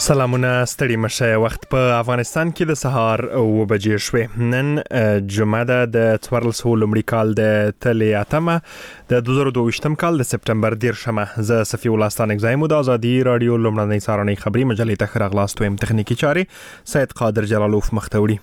سلامونه ستړي مشه وخت په افغانستان کې د سهار 9 بجې شوې نن جمعه ده د 1400 لومړي کال د تلې اتمه د 2022م کال د سپټمبر 10مه ز صفي ولستان اگزایم د ازادي رادیو لومړنۍ سارنۍ خبري مجلې ته خراغلاستو هم تخنیکی چاري سید قادر جلالوف مختوړي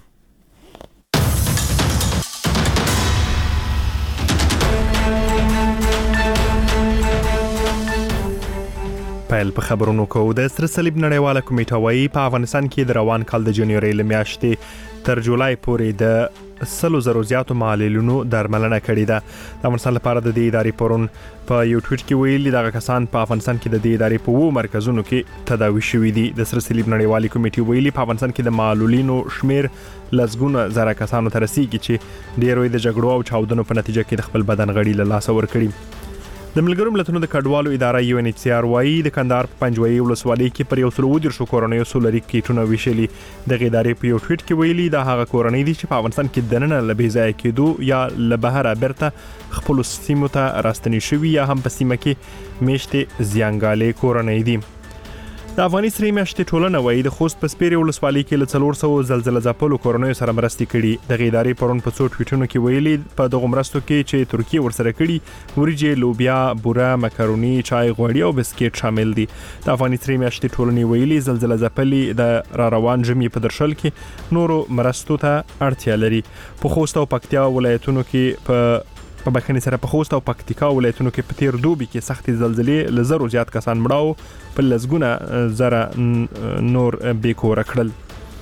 پیل په خبرونو کو د سره صلیب نړیواله کمیټه وايي په افغانستان کې د روان کال د جنوري لمیاشتې تر جولای پورې د 100,000 زیاتو معلولینو درملنه کړې ده د افغانستان لپاره د دې ادارې پرون په یو ټویټ کې ویلي دغه کسان په افغانستان کې د دې ادارې په 2 مرکزونو کې تداوي شوي دي د سره صلیب نړیواله کمیټه ویلي په افغانستان کې د معلولینو شمیر لزګونه زره کسانو ته رسیدي چې ډیروي د جګړو او چاودنو په نتیجه کې د خپل بدن غړي له لاس ورکړي د ملګرو ملتونو د کډوالو اداره UNHCR وايي د کندهار په پنجوي ولسوالۍ کې پر 110 کورنیو سولري کیټونه ویشلي د ادارې په یو ټویټ کې ویلي دا هغه کورنۍ دي چې په افغانستان کې دننه لبې ځای کېدو یا لبهره برته خپل سیمو ته راستنی شوی یا هم په سیمه کې میشته زیانګالې کورنۍ دي د افغاني سری میاشتې ټولنه وایي د خوست په سپیرې ولسوالۍ کې له 400 زلزلې ځپلو کورنیو سره مرستې کړي د ادارې پرون په څو ټویټونو کې ویلي په دغه مرستو کې چې ترکیه ورسره کړي وريجې لوبیا بوره مکروني چای غوړي او بسکټ شامل دي د افغاني سری میاشتې ټولنې ویلي زلزلې ځپلې د روان جمعې په درشل کې نورو مرستو ته اړتیا لري په خوست او پکتیا ولایتونو کې په بخښنې سره په خوست او پکتیکا ولایتونو کې په تیر دوبي کې سختي زلزلې ل زرو زیات کسان مړاو په لزګونه زره نور بیکور کړل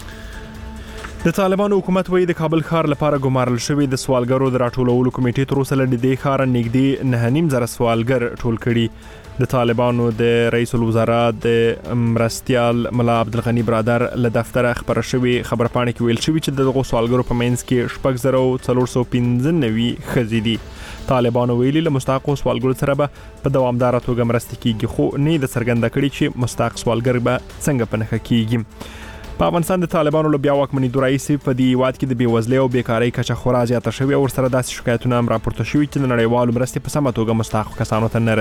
د طالبانو حکومت وایي د کابل ښار لپاره ګمارل شوی د سوالګرو د راټولولو کمیټې تر اوسه لدې د ښار نږدې 9.5 زره سوالګر ټول کړي د طالبانو د رئیس الوزرا د مرستیال ملا عبدالغنی برادر له دفتر خبر شوی خبرپاڼه کې ویل شوی چې دغه سوالګرو په منځ کې 495 خزې دي طالبانو ویلي له مستحق سوالګرو سره به په دوامدار توګه مرستې کیږي خو نه د څرګنده کړي چې مستحق سوالګر به څنګه پنهخه کیږي په افغانستان د طالبانو له بیا واکمنۍ رئیس په دې واد کې د بیوزلۍ او بیکاری کچه خورا زیاته شوې او سره داسې شکایتونه هم راپورته شوي چې د نړیوالو مرستې په سمه توګه مستحق کسانو ته نه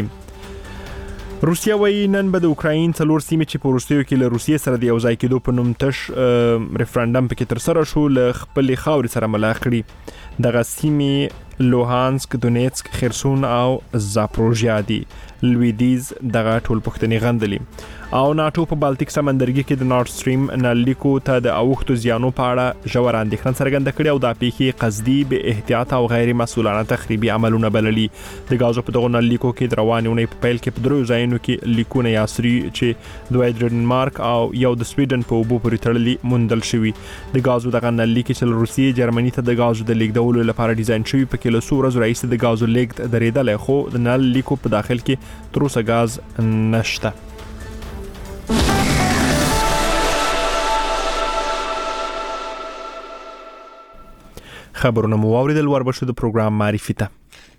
رسیږي روسیا وایي نن به د اوکراین څلور سیمې چې په وروستیو کې له روسیې سره د یو ځای کېدو په نوم تش ریفرنډم پکې ترسره شو له خپلې خاورې سره ملاح کړي دغه سیمې لوهانسک دونیتسک خرسون او زاپروژیا دي لویدیز دغه ټول پښتني غندلي او ناتو په بالټیک سمندرګي کې د نورد سټریم نلیکو ته د اوښتو زیانو په اړه ژور اندېښنه څرګنده کړې او دا پیښې قصدي به احتیاط او غیر مسؤلانه تخریبي عملونه بللي د غازو په دغه نلیکو کې د روانې په پیل کې په درو ځایونو کې لیکونه یاسري چې دوی د ډنمارک او یو د سویډن په اوبو پورې تړلي موندل شوی د غازو دغه نلیک چې روسیې جرمني ته د غازو د لیږدولو لپاره ډیزاین شوی په کې له څو ورځې راهیسې د غازو لیږد درېدلی خو د نلیکو په داخل کې تر اوسه غاز نشته خبرونه مو واوریدل وربشو د پروګرام معرفي ته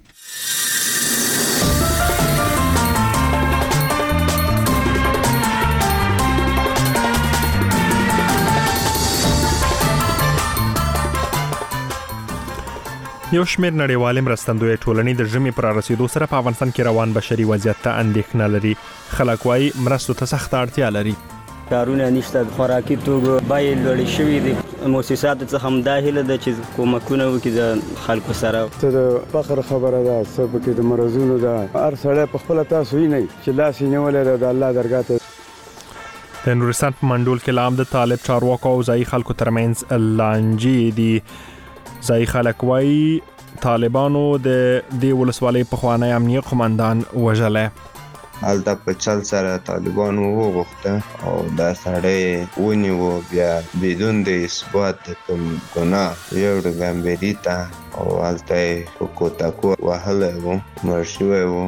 یو شمېر نړیوالې مرستندویه ټولنې د ژمي پر رسیدو سره په افغانستان کې روان بشري وضعیت ته اندېښنه لري خلک وايي مرستو ته سخت اړتیا لري کارونه نشته خوراکي توګه بای لوړ شوی دي مؤسسات څخه هم داخله د چې کومکونه وکړي د خلکو سره ته د فخر خبره ده سبب کې د مرزونو ده هر سړی په خپل تاسو نه چې لاس یې نیولې د الله درګاه ته د نورستان په منډول کې لام د طالب چارواکو او ځای خلکو ترمنځ لانجې دي ځای خلک وايي طالبانو د دې ولسوالۍ پخوانی امنیه قومندان وژلی هلته په چل سره طالبانو وغوښته او دا سړی ونیو بیا بدون د اثبات د کوم ګناه یو ډګمبري ته او هلته په کوتاکو وهلی و مړ شوی و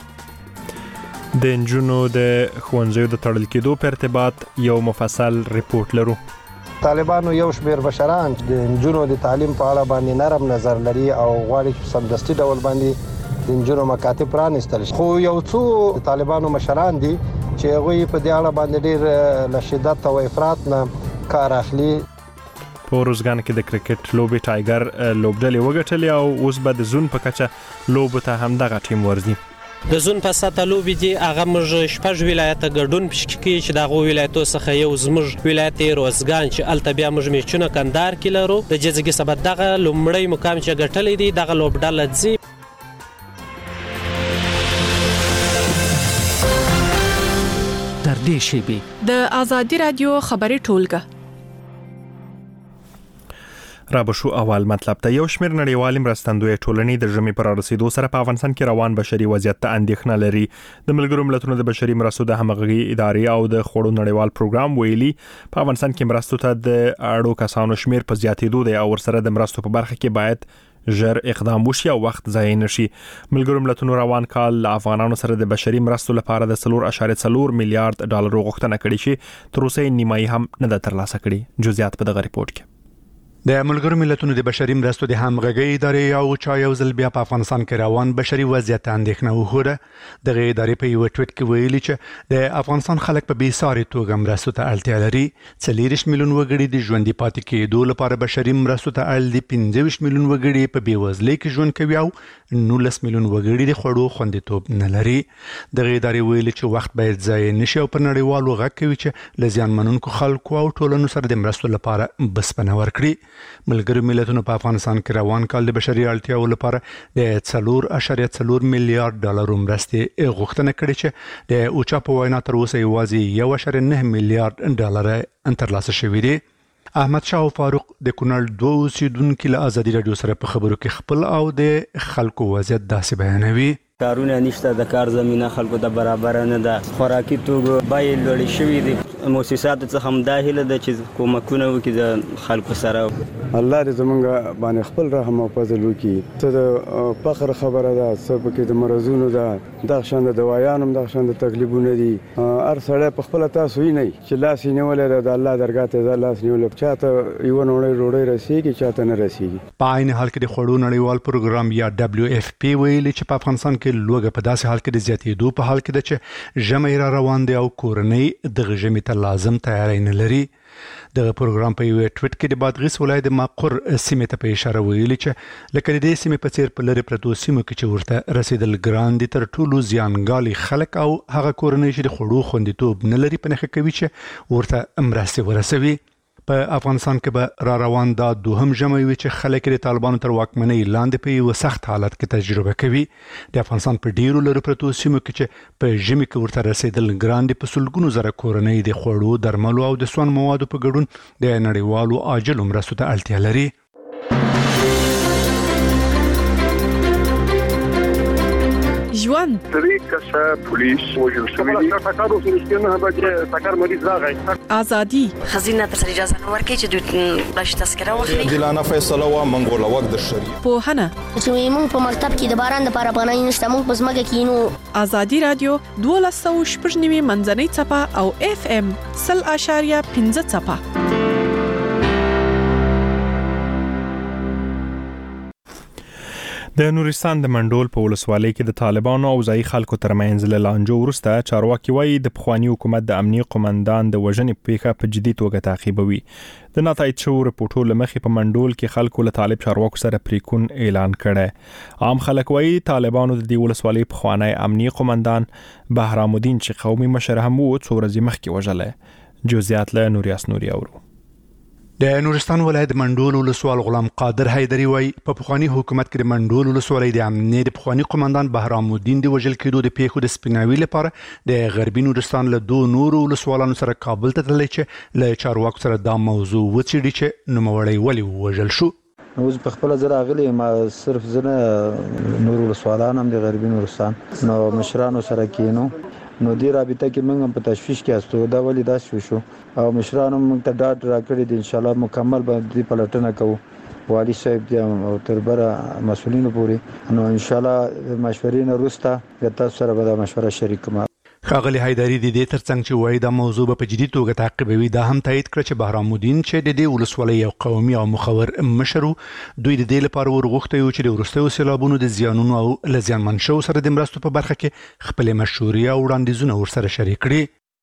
د نجونو د ښوونځیو د تړل کېدو په ارتباط یو مفصل ریپورت لرو طالبانو یو شمېر بشران د نجونو د تعلیم په اړه باندې نرم نظر لري او غواړي چې سمدستي ډول باندې د نجونو مکاتب پرانیستل شي خو یو څو طالبانو مشران دي چې هغوی په دې اړه باندې ډېر له شدت او افراط نه کار اخلي په روزګان کې د کرکټ لوبې ټایګر لوبډلې وګټلې او اوس به د زون په کچه لوبو ته هم دغه ټیم ورځي د زون په ساته لوبې دي هغه موږ شپږ ولایته ګډون پشکې چې دغه ولایتو څخه یو زموږ ولایت روزګان چې الته بیا موږ میچونه کندهار کې لرو د جزګي سبب دغه لومړی مقام چې ګټلې دي دغه لوبډاله ځي. در دې شیبې د آزادي رادیو خبري ټولګه را بشو اول مطلب ته یو شمېر نړیوالې مرستندوی ټولنې د ژمي پر رسیدو سره په افغانستان کې روان بشري وضعیت ته اندېښنه لري. د ملګرو ملتونو د بشري مرستو د همغږي ادارې او د خوړو نړیوال پروګرام ویلي په افغانستان کې مرستو ته د اړو کسانو شمېر په زیاتېدو دی او ورسره د مرستو په برخه کې باید ژر اقدام وشي او وخت ضایع نشي. ملګرو ملتونو روان کال له افغانانو سره د بشري مرستو لپاره د 3.4 میلیارډ ډالر غوښتنه کړې چې تر اوسه نیمایي هم نه ده ترلاسه کړې. جزئیات په دغه ریپورت کې. د ملګرو ملتونو د بشري مرستو د همغږي ادارې او چا یو ځل بیا په افغانستان کې روان بشري وضعیت اندېښنه وښوده. دغه ادارې په یو ټویټ کې ویلي چې د افغانستان خلک په بیساري توګه مرستو ته اړتیا لري. 40 میلیون وګړي د ژوندۍ پاتې کېدو لپاره بشري مرستو ته اړ دي. 15 میلیون وګړي په بیوزلۍ کې ژوند کوي او 19 میلیون وګړي د خوړو خوندیتوب نه لري. دغه ادارې ویلي چې وخت باید ضایع نشي او په نړیوالو غږ کوي چې لزیان منونکو خلکو او ټولنو سره د مرستو لپاره بسپنه ورکړي. ملګرو ملتونو په افغانستان کې روان کال د بشري اړتیاو لپاره د 4.4 میلیارډ ډالر مرستې غوښتنه کړې چې د اوچا په وینا تر اوسه یوازې 1.9 میلیارډ ډالر ترلاسه شوي دي. احمد شاه فاروق د کونړ 2 اوسیدونکو له آزادي رادیو سره په خبرو کې خپل او د خلکو وضعیت داسې بیانوي. کارونه نشته، د کار زمينه خلکو د برابر نه ده، خوراکي توګه بیې لوړې شوې دي. مؤسسات څخه هم داخله ده چې کومکونه وکړي د خلکو سره. الله دې زمونږ باندې خپل رحم او فضل وکړي. څه د فخر خبره ده، څه پکې د مرزونو ده، دغه شان د دوايانو هم دغه شان د تکلیفونه دي. هر سړی په خپل تاسو یې نه چې لاس یې نیولې د الله درګاه ته لاس نیولې چاته یو نوړې روړې رسیږي چاته نه رسیږي. په عین حال کې د خوړو نړیوال پروګرام یا WFP ویلي چې په افغانستان کې لوګه په داسې حال کې د زیاتېدو په حال کې ده چې ژمی را روان دی او کورنۍ د ژمي ته لازم تیاری نه لري. دغه پروګرام په یو ټویټ کې د بادغیس ولایت د ماقر سیمې ته په اشاره ویلي چې لکه د دې سیمې په څیر په لری پرتو سیمو کې چې ورته رسیدل ګران دي تر ټولو زیانګالي خلک او هغه کورنۍ چې د خوړو خوندیتوب نه لري په نخښه کوي چې ورته مرستې ورسوي. په افغانستان کې به را روان دا دوهم ژمی وي چې خلک د طالبانو تر واکمنۍ لاندې په یو سخت حالت کې تجربه کوي. د افغانستان په ډیرو لرو پرتو سیمو کې چې په ژمي کې ورته رسیدل ګران دي په سلګونو زره کورنۍ د خوړو، درملو او د سون موادو په ګډون د نړیوالو عاجل مرستو ته اړتیا لري. ژوند طریقه پولیس وجل شوی تاکارو سرشتنه به تاکار مریض راغی. ازادي خزینه تر اجازه نه ورکړي چې دوی باش تذکره واخلي. دلانه فیصله و منګول وخت د شری پوهنه چې موږ په مکتب کې د باران لپاره پناه نشته، موږ په ځمکه کې نو. آزادي رادیو 12.9 منځنۍ چپه او FM 0.5 چپه. د نورستان د منډول په ولسوالۍ کې د طالبانو او ځایي خلکو ترمنځ له لانجو وروسته چارواکي وایي د پخوانی حکومت د امنیي قومندان د وژنې پیښه په جدي توګه تعقیبوي. د ناتایید شوو رپورټو له مخې په منډول کې خلکو له طالب چارواکو سره پریکون اعلان کړی. عام خلک وایي طالبانو د دې ولسوالۍ پخوانی امنیي قومندان بهرام الدین چې قومي مشر هم وو څو ورځې مخکې وژلی. جزئیات له نوریاس نوري اورو. د نورستان ولایت منډول ولسوال غلام قادر حیدری وای په پخوانی حکومت کې د منډول ولسوالۍ د امنیت د پخوانی قومندان بهرام الدین د وژل کېدو د پیښو د سپیناوي لپاره د غربي نورستان له دوه نورو ولسوالانو سره کابل ته تللی چې له چارواکو سره دا موضوع وڅېړي چې نوموړی ولې وژل شو. اوس په خپل ځای راغلی ما صرف زنه نور ولسوالان هم د غربي نورستان نو مشرانو سره کینو نو دی رابطه کې موږ په تشویش کې استو دا ولې دا شو او مشرانو موږ ته ډاډ راکړی دی ان شاء الله مکمل به دی پلټنه کوو. والی صاحب دی او تربره مسؤلینو پورې نو ان شاء الله مشورې نه وروسته تاسو سره به دا مشوره شریکوم. ښاغلی حیدری د دې ترڅنګ چې وایي دا موضوع به په جدي توګه تعقیبوي دا هم تایید کړ چې بهرام الدین چې د دې ولسوالۍ یو قومي او مخور مشر دوی د دې لپاره ورغوښتي چې د وروستیو سیلابونو د زیانونو او له زیانمن شوو سره د مرستو په برخه کې خپل مشورې او وړاندیزونه ورسره شریک کړي.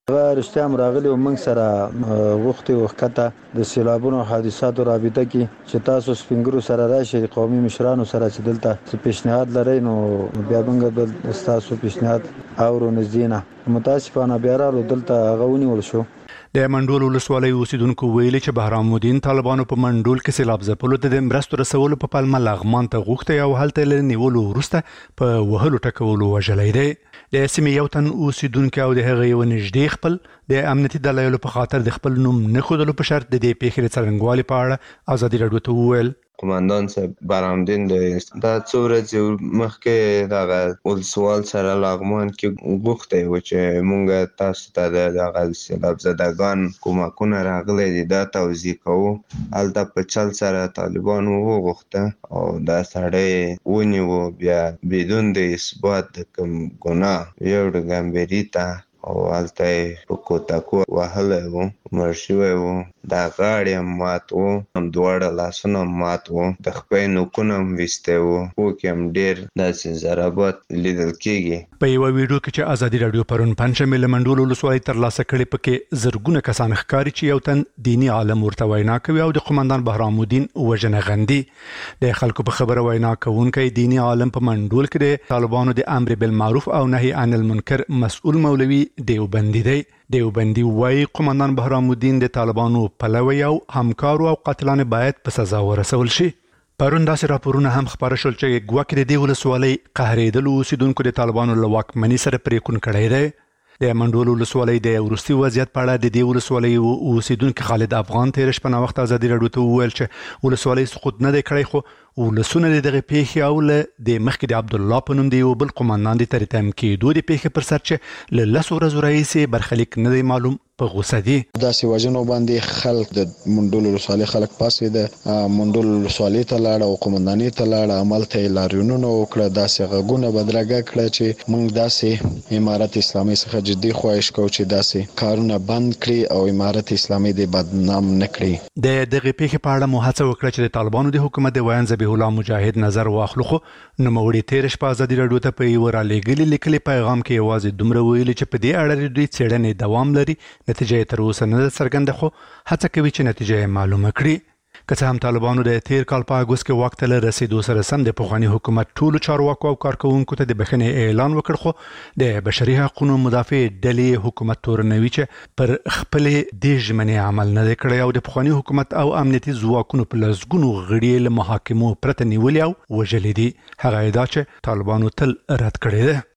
رښتیا هم راغلي او موږ سره وختي وخته د سیلابونو حادثاتو رابطه کې چې تاسو سپینګرو سره راشي قومي مشرانو سره چې دلته پیشنهاد لري نو بیا موږ د تاسو پیشنهاد اورو نزدینه متاسفانه بیا راغلو دلته غونی ول شو. د منډول ولسوالۍ اوسیدونکو ویلي چې بهرام الدین طالبانو په منډول کې سیلاب ځپلو ته د مرستو رسولو په پلمه لغمان ته غوښتي او هلته له نیولو وروسته په وهلو ټکولو وژلی دی. د سیمې یو تن اوسیدونکو او د هغې یو نږدې خپل د امنیتي دلایلو په خاطر د خپل نوم نه ښودلو په شرط د دې پیښې د څرنګوالي په اړه ازادي راډیو ته وویل. قومندان صاحب بهرام الدین دا څو ورځې مخکې دغه ولسوال سره لغمان کې غوښتی و چې مونږ تاسو ته د دغه سیلاب زدګان کومکونه راغلی دي دا توضیح کوو. هلته په چل سره طالبانو وغوښته او دا سړی ونیو بیا بدون د اثبات د کوم ګناه یو ګمبري ته او هلته یې په کوتکو وهلی و مړ شوی و دا غاړې هم مات و هم دواړه لاسونه هم مات و د خپې نوکونه هم ویستی و پوکې هم ډېر داسې ضربات لیدل کېږي. په یوه ویډیو کې چې ازادي راډیو پرون پنجشنبې له منډول ولسوالۍ ترلاسه کړې پکې زرګونه کسان ښکاري چې یو تن دیني عالم ورته وینا کوي او د قومندان بهرام الدین وژنه غندي. د خلکو په خبره وینا کوونکی دیني عالم په منډول کې د طالبانو د امر بالمعروف او نهي عن المنکر مسؤل مولوي دیوبندي دی. دیوبندي وايي قومندان بهرام الدین د طالبانو پلوی او همکارو او قاتلان باید په سزا ورسول شي. پرون داسې راپورونه هم خپاره شول چې ګواکې د دې ولسوالۍ قهرېدلو اوسیدونکو د طالبانو له واکمنۍ سره پرېکون کړی دی. د منډول ولسوالۍ د وروستي وضعیت په اړه د دې ولسوالۍ اوسیدونکي خالد افغان تېره شپه ناوخته ازادي راډیو ته وویل چې ولسوالۍ سقوط نه دی کړی خو ولسونه د دغې پیښې او له د مخکې د عبدالله په نوم د یو بل قومندان د تریتم کېدو د پیښې پر سر چې له 10 ورځو راهیسې برخلیک نه دی معلوم په غوسه دي. داسې وژنو باندې خلک د منډول ولسوالۍ خلک پاسېده منډول ولسوالۍ ته لاړه او قومندانۍ ته لاړه همالته یې لاریونونه وکړه داسې غږونه بدرګه کړه چې موږ داسې امارت اسلامي څخه جدي خواهش کوو چې داسې کارونه بند کړي او امارت اسلامي دې بدنام نه کړي. د دغې پیښې په اړه مو هڅه وکړه چې د طالبانو د حکومت د ویان ذبیح الله مجاهد نظر واخلو خو نوموړي تېره شپه ازادي راډیو ته په یوه رالیږلي لیکلي پیغام کې یوازې دومره ویلي چې په دې اړه د دوی څېړنې دوام لري نتیجه یې تر اوسه نه ده څرګنده خو هڅه کوي چې نتیجه یې معلومه کړي. که څه هم طالبانو د تیر کال په اګوست کې واک ته له رسېدو سره سم د پخواني حکومت ټولو چارواکو او کارکوونکو ته د بښنې اعلان وکړ خو د بشري حقوقو مدافع ډلې حکومت تورنوي چې پر خپلې دې ژمنې عمل نه دی کړی او د پخواني حکومت او امنیتي ځواکونو په لسګونو غړي له محاکمو پرته نیولي او وژلي دي. هغه ادعا چې طالبانو تل رد کړې ده.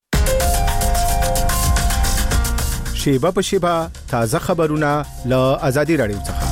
شیبه په شیبه تازه خبرونه له ازادي راډیو څخه.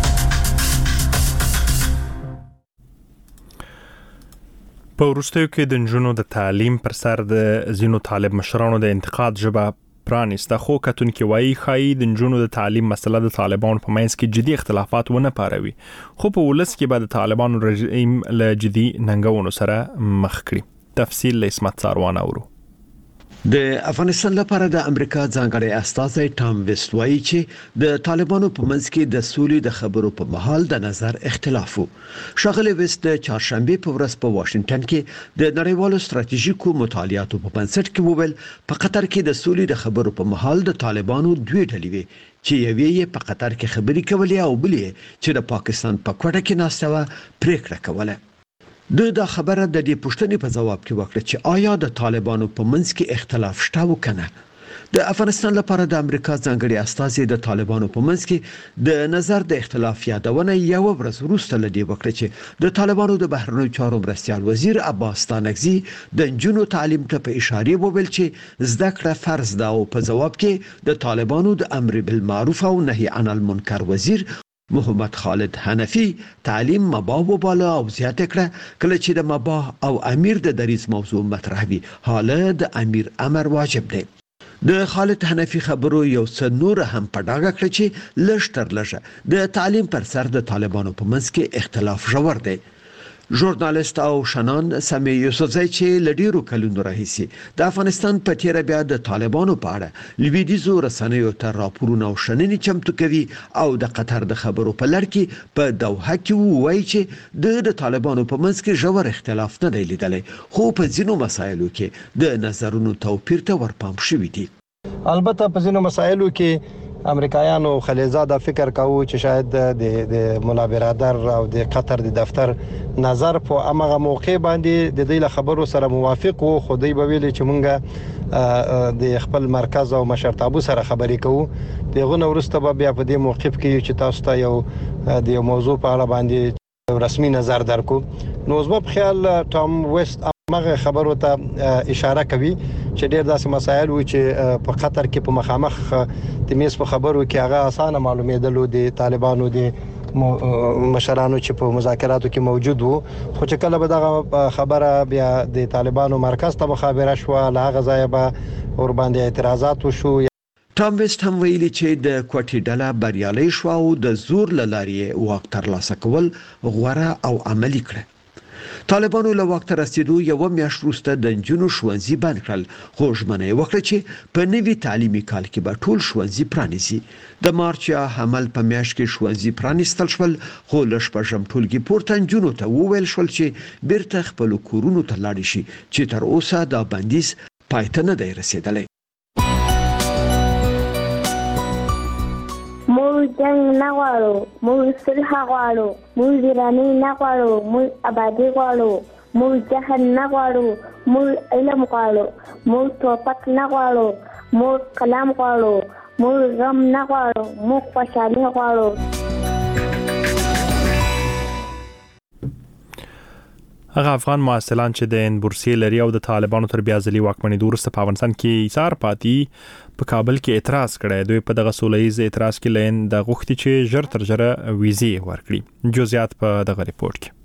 په وروستیو کې د نجونو د تعلیم پر سر د ځینو طالب مشرانو د انتقاد ژبه پرانیسته خو کتونکي وایي ښایي د نجونو د تعلیم مسله د طالبانو په منځ کې جدي اختلافات ونه پاروي خو په ولس کې به د طالبانو رژیم له جدي ننګونو سره مخ کړي. تفصیل له اسمت ساروان اورو. د افغانستان لپاره د امریکا ځانګړی استازی ټام ویسټ وایي چې د طالبانو په منځ کې د سولې د خبرو په مهال د نظر اختلاف وو. ښاغلی ویسټ د چهارشنبه په ورځ په واشنگټن کې د نړیوالو ستراتیژیکو مطالعاتو په بنسټ کې وویل په قطر کې د سولې د خبرو په مهال د طالبانو دوه ډلې وي چې یوې یې په قطر کې خبرې کولې او بلې چې د پاکستان په کوټه کې ناسته و پریکړه کوله. دا خبره د دې پوښتنې په جواب کې وکړه چې آیا د طالبانو په منځ کې اختلاف شته و کنه. د افغانستان لپاره د امریکا ځانګړي استازي د طالبانو په منځ کې د نظر د اختلاف یادونه یو ورځ وروسته لدی وکړه چې د طالبانو د بهرنیو چارو مرستیال وزیر عباس ستانکزي د نجونو تعلیم ته په اشاره وویل چې زده کړه فرض ده او په جواب کې د طالبانو د امر بالمعروف او نهي عن المنکر وزیر محمد خالد حنفی تعلیم مباح وباله او زیاته کړه کله چې د مباح او امیر د دریز موضوع مطرح وي حاله د امیر امر واجب دی. د خالد حنفی خبرو یو څه نور هم په ډاګه کړ چې لږ تر لږه د تعلیم پر سر د طالبانو په منځ کې اختلاف ژور دی. ژورنالیست او شنان سمی یوسفزی چې لډیرو کلونو راهیسي د افغانستان په تیر بیا د طالبانو په اړه لویدیزو رسنیو ته راپورونه او شننې چمتو کوي او د قطر د خبرو په لړ کې په دوحه کې وایي چې د طالبانو په منځ کې ژور اختلاف نه دی لیدلی خو په ځینو مسایلو کې د نظرونو توپیر ته ورپام شوی دی. البته په ځینو مسایلو کې امریکایانو خلیزاده فکر کاوه چې شاید د مولا برادر او د قطر د دفتر نظر په هغه موقع باندې د دې خبرو سره موافق وو، خو دوی به ویل چې مونږ د خپل مرکز او مشرتابو سره خبرې کوو. دغه نو ورسته به بیا په دې موقف کې چې تاسو ته یو د موضوع په اړه باندې رسمي نظر درکو. نو زما په خیال ټام ویست هغه خبرو ته اشاره کوي چې ډېر داسې مسایل و چې په قطر کې په مخامخ د میز په خبرو کې هغه اسانه معلومېدلو د طالبانو د مشرانو چې په مذاکراتو کې موجود وو، خو چې کله به دغه خبره بیا د طالبانو مرکز ته مخابره شو، له هغه ځایه به ور باندې اعتراضات وشو. ټام ویسټ هم ویلي چې د کوټې ډله بریالۍ شو او د زور له لارې واک ترلاسه کول غوره او عملي کړه. طالبانو له واک ته رسیدو یو میاشت وروسته د نجونو ښوونځي بند کړل، خو ژمنه یې وکړه چې په نوي تعلیمي کال کې به ټول ښوونځي پرانیزي. د مارچ یا حمل په میاشت کې ښوونځي پرانیستل شول، خو له شپږم ټولګي پورته نجونو ته وویل شول چې بیرته خپلو کورونو ته لاړې شي، چې تر اوسه دا بندیز پای ته نه دی رسېدلی. موږ جنگ نه غواړو، موږ صلح غواړو، موږ ویراني نه غواړو، موږ آبادي غواړو، موږ جهل نه غواړو، موږ علم غواړو، موږ توپک نه غواړو، موږ قلم غواړو، موږ غم نه غواړو، موږ خوشحالي غواړو. هغه افغان محصلان چې د بورسیې لري او د طالبانو تر بیا ځلې واکمنېدو وروسته په افغانستان کې ایثار پاتې په کابل کې اعتراض کړی. دوی په دغه سولهییز اعتراض کې لین د غوښتي چې ژر تر ژره ویزې ورکړي. جزئیات په دغه ریپورت کې.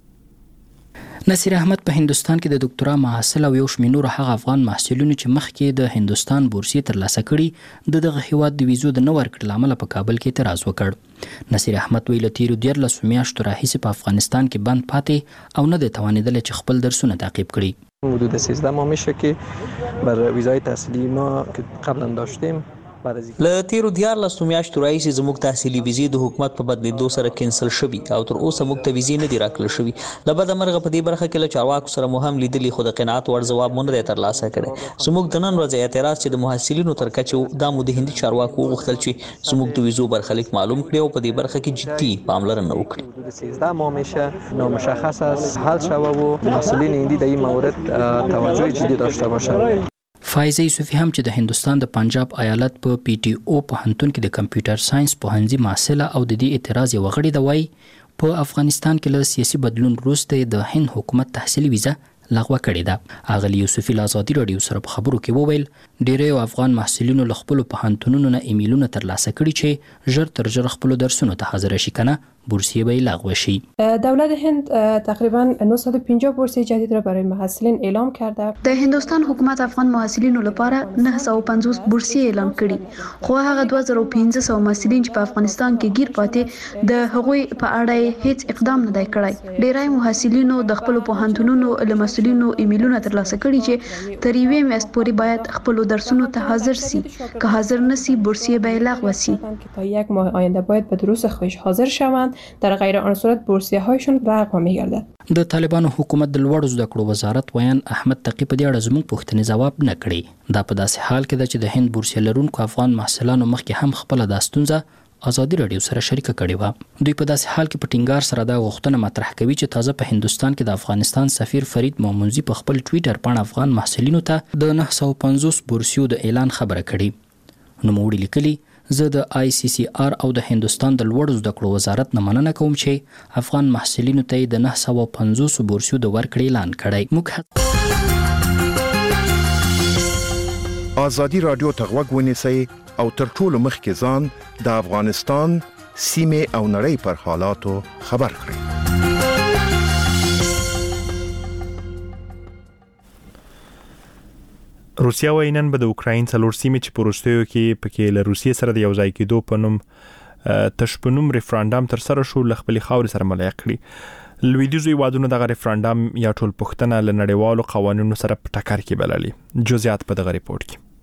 نصیر احمد په هندستان کې د ډاکټرا محصل او یو شمېر هغه افغان محصلینو چې مخکې د هندستان بورسیې ترلاسه کړي د دغه هیواد د ویزو د نه ورکړې له امله په کابل کې اعتراض وکړ. نصیر احمد ویل تیر 13 میاشتو راهیسې په افغانستان کې بند پاتې او نه دی توانېدلی چې خپل درسونه تعقیب کړي. حدود 13 ماه میشه که بر ویزای تحصیلی ما قبلا داشتیم. له تیرو 14 میاشتو راهیسې زموږ تحصیلي ویزې د حکومت په بدلیدو سره کینسل شوي او تر اوسه موږ ته ویزې نه دي راکړل شوي. له بده مرغه په دې برخه کې له چارواکو سره مو هم لیدلي، خو د قناعت وړ ځواب مو نه دی ترلاسه کړی. زموږ د نن ورځې اعتراض چې د محصلینو تر کچې دا مو د هندي چارواکو وغوښتل چې زموږ د ویزو برخلیک معلوم کړي او په دې برخه کې جدي پاملرنه وکړي. حدود 13 ماه میشه نامشخص است حل شوه و مسئولین هندی در این مورد توجه جدی داشته باشند. فایزه یوسفی هم چې د هندستان د پنجاب ایالت په پی ټی او پوهنتون کې د کمپیوټر ساينس پوهنځي محصله او د دې اعتراض یو غړي دی، وایي په افغانستان کې له سیاسي بدلون وروسته د هند حکومت تحصیلي ویزه لغوه کړې ده. اغلی یوسفی له ازادي راډیو سره په خبرو کې وویل ډېری افغان محصلینو له خپلو پوهنتونونو نه ایمیلونه ترلاسه کړي چې ژر تر ژره خپلو درسونو ته حاضر شي، کنه بورسیه به لغو شی. دولت هند تقریبا 950 بورسیه جدید را برای محصلین اعلام کرده. د هندستان حکومت افغان محصلینو لپاره 950 بورسیه اعلان کړي، خو هغه 2500 محصلین چې په افغانستان کې گیر پاتې د هغوی په اړه هیڅ اقدام نه دی کړی. ډیری محصلینو د خپل پوهنتونونو له مسؤلینو ایمیلونه ترلاسه کړي چې تر یوې میاشتې پورې باید خپل درسونو ته حاضر سي، که حاضر نسی بورسیه به لغو سي. تا یک ماه آینده باید به دروس خودش حاضر شوند، در غیر آن صورت بورسیه هایشون لغو می‌گردد. د طالبانو حکومت د لوړو زده کړو وزارت ویان احمد تقی په دې اړه زموږ پوښتنې ځواب نه کړي. دا په داسې حال کې ده چې د هند بورسیه لرونکو افغان محصلانو مخکې هم خپل د ستونزه ازادي راډیو سره شریک کړي و. دوی په داسې حال کې په ټینګار سره دا غوښتنه مطرح کوي چې تازه په هندستان کې د افغانستان سفیر فرید مومنزي په خپل ټویټر باندې افغان محصلینو ته د 950 بورسیو د اعلان خبره کړي. نو موږ لیکلي زه د آی سی سی آر او د هندستان د لوړو زده کړو وزارت نه مننه کوم چې افغان محصلینو ته د 950 بورسیو د ورکړې اعلان کړی. ازادي رادیو ته غوږ ونیسئ او تر ټولو مخکې ځان د افغانستان سیمه او نړۍ پر حالاتو خبر کړئ. روسیا وايي نن به د اوکراین څلور سیمې چې په وروستیو کې پکې له روسیې سره د یوځای کېدو په نوم تشپنوم ریفرانډم تر سره شو له خپلې خاورې سره ملایق کړي. لویدیځو هیوادونو دغه ریفرانډم یا ټول پوښتنه له نړیوالو قوانینو سره په ټکر کې بللي. جزئیات په دغه ریپورت کې.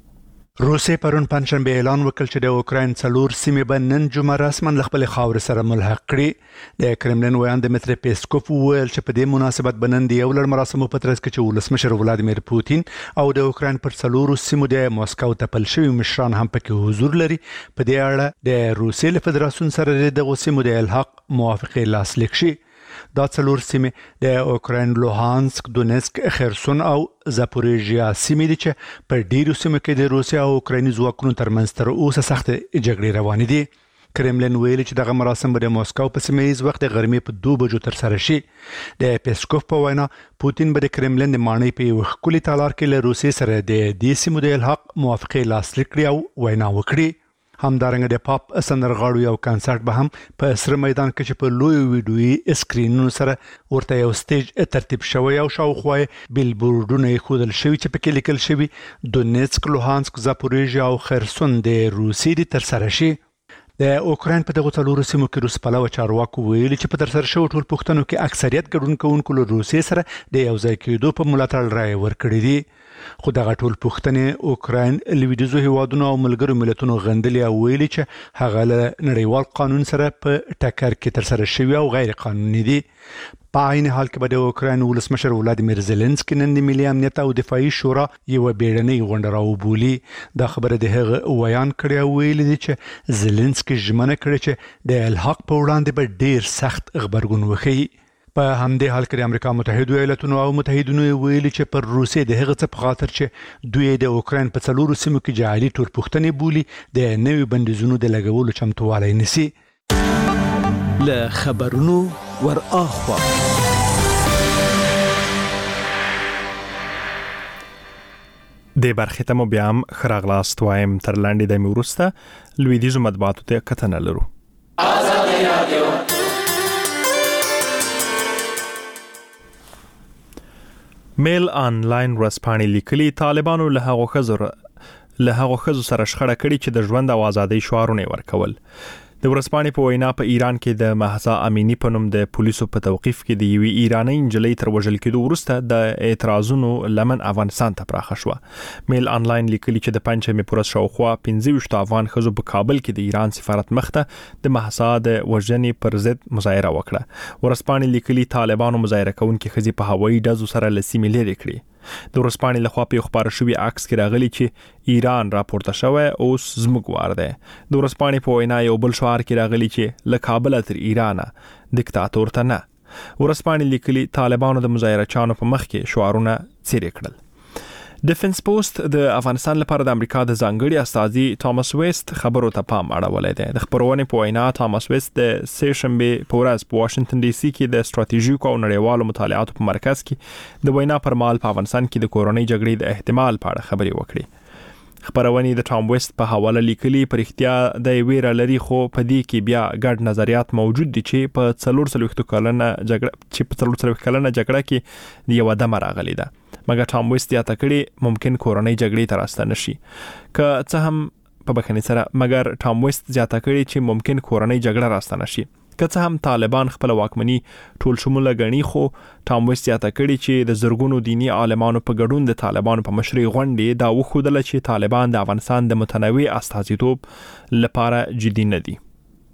روسیې پرون پنځشنبه اعلان وکړ چې د اوکراین 4 سیمې به نن جمعه رسما له خپل خاورې سره ملحق کړي. د کرملین ویان دمیتری پیسکوف وویل چې په دې مناسبت به نن د یو لړ مراسمو په ترڅ کې چې ولسمشر ولادیمیر پوتین او د اوکراین پر 4 سیمو د موسکو تپل شوي مشران هم پکې حضور لري. په دې اړه د روسیې له فدراسیون سره د سیمو د الحاق موافقه لاسلیک شي. دا 4 سیمې د اوکراین لوهانسک، دونیسک، خرسون او زاپوریژیا سیمې دي چې په ډیرو سیمو کې د روسیا او اوکرایني ځواکونو ترمنځ تر اوسه سخت جګړې روانې دي. کرملین ویلي چې دغه مراسم به د موسکو په سیمه ییز وخت د غرمې په 2 بجو تر سره شي. د پیسکوف په وینا پوتین به د کرملین د ماڼۍ په یو ښکلي تالار کې له روسیې سره د دې سیمو د الحاق موافقه لاسلیک کړي او وینا وکړي. همدارنګه د پاپ سندرغاړو یو کنسرت به هم په سره میدان کې چې په لوی ویډیوي اسکرینونو سره ورته یو سټیج ترتیب شوی او شاوخوا بیلبورډونه ښودل شوي چې پکې لیکل شوي دونیتسک، لوهانسک، زاپوریژیا او خرسون د روسیې دي تر سره شي. د اوکراین په دغه 4 سیمو کې روس پلوه چارواکو ویلي چې په تر سره شوو ټول پوښتنو کې اکثریت ګډون کوونکو له روسیې سره د یو ځای کېدو په ملاتړ رایه ورکړې دي. خو دغه ټول پوښتنې اوکراین لویدیځو هیوادونو او ملګرو ملتونو غندلې او ویلي چې هغه له نړیوال قانون سره په ټکر کې تر سره شوي او غیر قانوني دي. په عین حال کې به د اوکراین ولسمشر ولادیمیر زيلنسکي نن د ملي امنیت او دفاعي شورا یو بیړنۍ غونډه راوبولي. دا خبره د هغه ویان کړی او ویلي دي چې زيلنسکي ژمنه کړې چې د الحاق په وړاندې به ډیر سخت غبرګون وښيي. په همدې حال کې د امریکا متحده ایالاتونو او متحدینو ویلي چې پر روسیې د هغه څه په خاطر چې دوی د اوکراین په 4 سیمو کې جعلي تورپوښتنې بولي د نوي بندیزونو د لګولو چمتووالی نیسي. له خبرونو ور اخوا د برخې ته مو بیا هم خراغلاست وایم. تر لاندې د وروسته لویدیځو مطبوعاتو ته کتنه لرو. آزادي رادیو میل آنلاین ورځپاڼې لیکلي طالبانو له هغو ښځو سره شخړه کړې چې د ژوند او ازادۍ شعارونه ورکول. د ورځپاڼې په وینا په ایران کې د مهسا امینی په نوم د پولیسو په توقیف کې د یوې ایرانی نجلۍ تر وژل کېدو وروسته د اعتراضونو لمن افغانستان ته پراخه شوه. میل آنلاین لیکلي چې د پنځمې پورس شاوخوا 25 افغان ښځو په کابل کې د ایران سفارت مخته د مهسا د وژنې پر ضد مظاهره وکړه. ورځپاڼې لیکلي طالبانو مظاهره کوونکي ښځې په هوایي ډزو سره له سیمې لرې کړې. د ورځپاڼې لخوا په خبره شوی عکس کې راغلی چې ایران راپورته شوی اوس زموږ وار دی. د ورځپاڼې په وینا یو بل شعار کې راغلی چې له کابل تر ایران دیکتاتور ته نه. ورځپاڼې لیکلي طالبانو د مظاهره چانو په مخ کې شعارونه څیرې کړل. ډیفنس پوسټ د افغانستان لپاره د امریکا د ځانګړي استازي ټامس ویست خبرو ته پام اړولی دی. د خبرونې په وینا ټامس ویست د سه شنبه په ورځ په واشنگټن ډي سي کې د ستراتیژیکو او نړیوالو مطالعاتو په مرکز کې د وینا پر مهال په افغانستان کې د کورونی جګړې د احتمال په اړه خبرې وکړې. خبرونې د ټام ویست په حواله لیکلي پر اختیا د ویره لري خو په دې کې بیا ګډ نظریات موجود دي چې په 4 کلنه جګړه کې یو دمه راغلی ده. مګر ټام ویست یې تکړه ممکن کورونی جګړې ته راستنه شي. که څه هم په بخښنې سره مګر ټام ویست زیاته کړي چې ممکن کورونی جګړه راستنه شي. که څه هم طالبان خپل واکمني ټول شموله غني خو ټام ویست یاته کړي چې د زرګونو دینی عالمانو په ګډون د طالبانو په مشرۍ غونډې دا وښودل چې طالبان د افغانستان د متنوع استازیتوب لپاره جدي نه دي.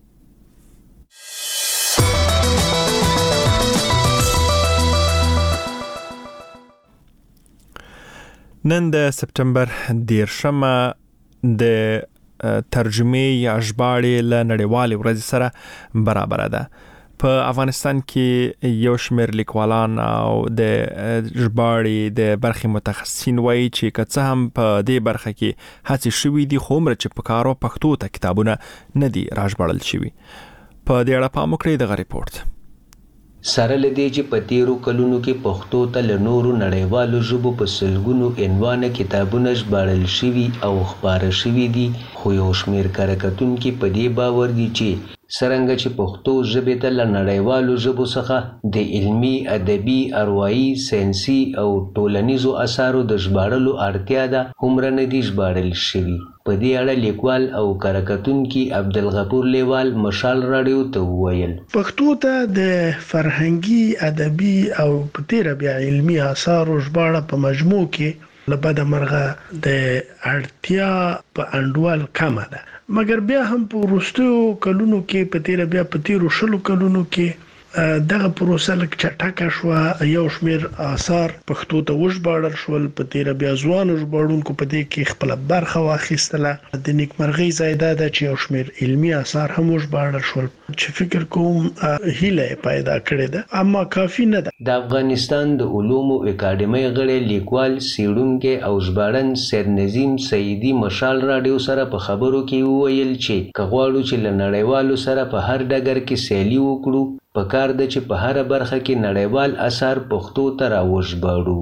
نن د سپتمبر 10 د ترجمه یا ژباړې له نړیوالې ورځې سره برابر ده. په افغانستان کې یو شمېر لیکوالان او د ژباړې د برخې متخصصین وایي چې که څه هم په دې برخه کې هڅې شوي دي خو عمره چې په کارو پښتو ته کتابونه نه دي راژباړل شوي. په دې اړه پام وکړئ دغه ریپورت. سره لدی چې په تیرو کلونو کې پښتو ته له نورو نړیوالو ژبو په سلګونو عنوانه کتابونه ژباړل شوي او خپاره شوي دي خو یو شمېر کره کتونکي په دې باور دي چې څرنګه چې پښتو ژبې ته له نړیوالو ژبو څخه د علمي، ادبي، اروايي، ساینسي او ټولنیزو اثارو د ژباړلو اړتیا ده هومره نه دي ژباړل شوي. په دې اړه لیکوال او کارکتونکي عبدالغفور لیوال مشال راډیو ته وویل پښتو ته د فرهنګي، ادبي او په تیره بیا علمي اثارو ژباړه په مجموع کې لبد مرغه د اړتیا په انډوال کم ده، مګر بیا هم په وروستیو کلونو کې په تیرو شلو کلونو کې دغه پروسه لک چټکه شو. یو شمیر آثار پښتو ته وژباړل شول، په تیر بیا ځوانو ژباړونکو په دې کې خپل برخه واخیستله. د نیکمرغۍ زیاده ده چې یو شمیر علمي آثار هم وژباړل شول چې فکر کوم هیله پیدا کړې ده، اما کافی نه ده. د افغانستان د علومو اکاډمۍ غړي لیکوال سیړونکي او ژباړن سید نظیم سیدی مشال رادیو سره په خبرو کې وویل چې کغواړو چې لنړیوالو سره په هر ډګر کې سیالي وکړو، پکار ده چې په هر برخه کې نړیوال اثار پښتو ته راوژباړو.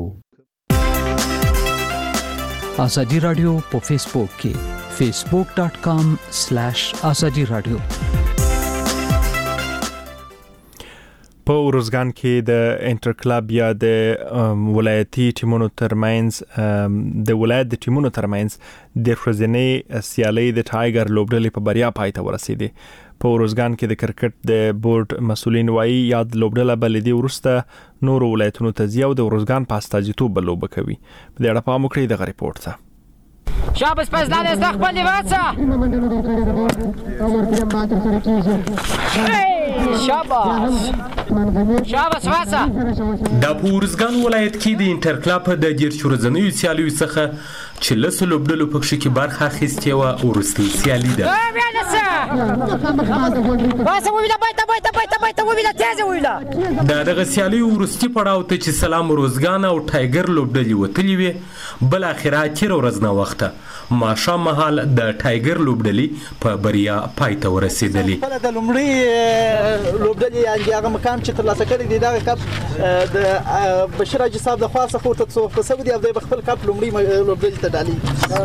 ازادي رادیو په فیسبوک کې facebook.com/azadi radio. په ورزګان کې د انټر کلب یا د ولایتي ټیمونو ترمنځ د ولایت د ټیمونو ترمنځ د ورځنۍ سیالۍ د ټایګر لوبډلې په بریا پای ته ورسېدې. په ورزګان کې د کرکټ د بورډ مسولین وایي یاد لوبډله بلدي ورسته نور ولایتونو ته ځي او د ورزګان په استازیتوب لوبه کوي. په دې اړه پام وکړئ د ریپورت ته. شاباس پس دا استقبال واسه شاباس واسه د پورزګان ولایت کې د انټر کلب د جرچورزنیو سیالیو څخه چې لس لوبډلو په کې برخه اخیستې و او ورستي سیالي ده. دغه سیالیو ورستي پړاو ته چې سلام روزګان او ټایګر لوبډلې وتلې وي، بل اخره چیرې ورځ نه وخته ماښام مهال د ټایګر لوبډلې په بریا پای ته ورسېدلې. د لومړي لوبډلې هغه مقام چې ترلاسه کړی دی دغه کپ د بشیر حاجي صاحب د خوا څخه ورته څوک څه دی او د خپل کپ لومړي لوبډلې ته ډالي.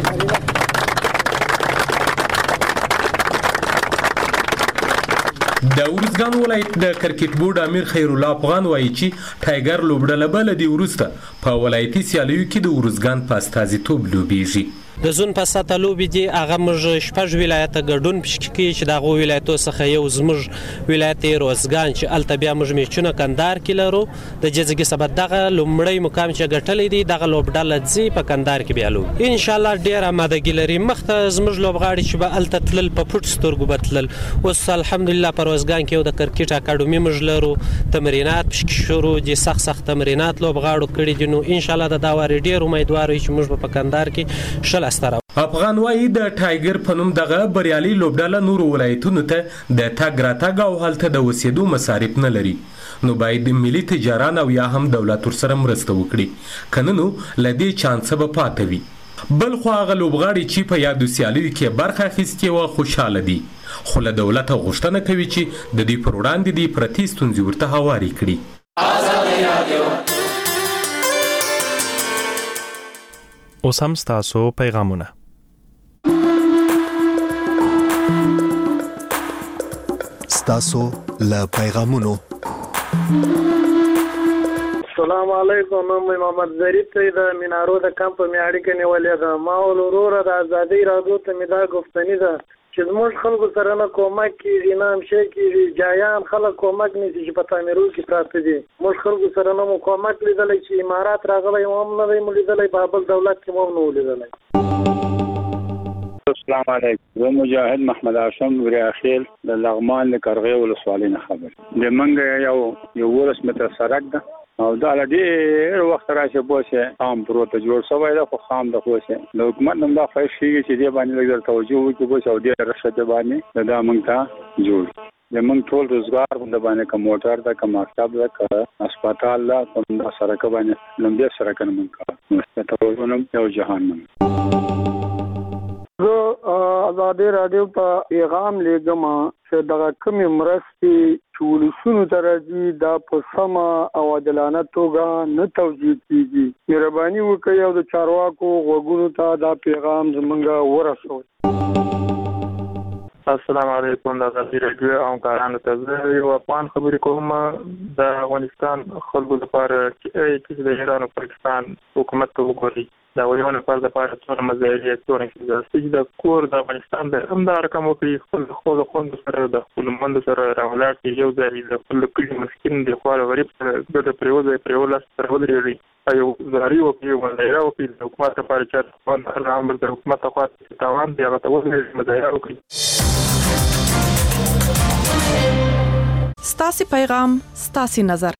د ورزګان ولایت د کرکټ بورډ امیر خیر الله افغان وایي چې ټایګر لوبډله بلدي ورسته په ولایتي سیالیو کې د ورزګان په استازیتوب لوبیږي. د زون په ساته لوبې دي هغه موږ شپږ ولایته ګډون پشکې چې دغه ولایتو څخه یو زموږ ولایت روزګان چې الته بیا موږ میچونه کندهار کې لرو د جزګي سبب دغه لومړی مقام چې ګټلې دي دغه لوبډله ځي په کندهار کې بیا لو ان شاء الله ډیر آمادګي لري مخته زموږ لوبغاړي چې به الته تلل په پټ سترګو بتلل. اوس الحمدلله په روزګان کې یو د کرکټ اکاډمي موږ لرو، تمرینات پشک شروع دي، سخت تمرینات لوبغاړو کړي دي. نو ان شاء الله د داوار ډیر امیدوار یو چې موږ په کندهار کې شل افغان وایي د ټایګر په نوم دغه بریالي لوبډله نور ولایتونو ته د تګ راتګ او هلته د اوسېدو مصارف نه لري، نو باید ملي تجاران او یا هم دولت ورسره مرسته وکړي، کنه نو له دې چانسه به پاتې وي. بل خو هغه لوبغاړي چې په یادو سیالیو کې برخه اخیستې وه خوشحاله دي، خو له دولته غوښتنه کوي چې د دوی پر وړاندې دې پرتې ستونزې ورته هوارې کړي. اوس هم ستاسو پیغامونه. ستاسو له پیغامونو. السلام علیکم، نوم محمد ظریف ته د مینارو د کمپ په میاړي کې نیولې ده. ما ولورور د ازادي رادیو ته می دا گفتنی ده چې زموږ خلکو سره نه کومک کیږي، نه هم شي کیږي، جایان خلک کومک نه چې په تعمیرو کې پراته دي. موږ خلکو سره نه کومک لیدل چې امارات راغلي هم نه وي لیدل، بابل دولت کې هم نه لیدل. السلام علیکم، زه مجاهد محمد هاشم ورياخیل د لغمان له کرغې ولسوالۍ نه خبر. د منګه یو ورس متر سړک ده او دا ډېر وخت راشه بوسه عام پروت جوړ شوی ده، خو خام د خوسه د حکومت نوم دا خواهش کیږي چې دې باندې لږ توجه وکړي بوسه او دې رشد باندې دا موږ ته جوړ د موږ ټول روزګار باندې کوم موټر ده، کوم مکتب ده، کوم هسپتال ده، کوم سړک باندې لمبه سړک نه موږ ته یو جهان موږ. زه ازادي رادیو په پیغام لګم چې دغه کومې مرستې چې ولسونو ته راځي دا په سمه او عادلانه توګه نه توجیه کیږي. مهرباني وکړئ او د چارواکو غوږونو ته دا پیغام زمونږ ورسوئ. السلام علیکم د ازادي راډیو او کارانو ته زه یو افغان خبرې کوم د افغانستان خلکو لپاره چې د ایران او پاکستان حکومت ته وګوري دا ولونه پر د پاره څونه مزایده څونه چې د کور د افغانستان د همدار کوم کې خپل خوند سره د خپل مند سره راولات یو ځای د خپل کلی مسکین د خپل غریب سره د پریوز سره ودرېږي ایو زاري او یو مزایده او د حکومت لپاره چې په امر د حکومت لپاره تاوان دی هغه ته ودرېږي مزایده وکړي. ستاسو پیغام ستاسو نظر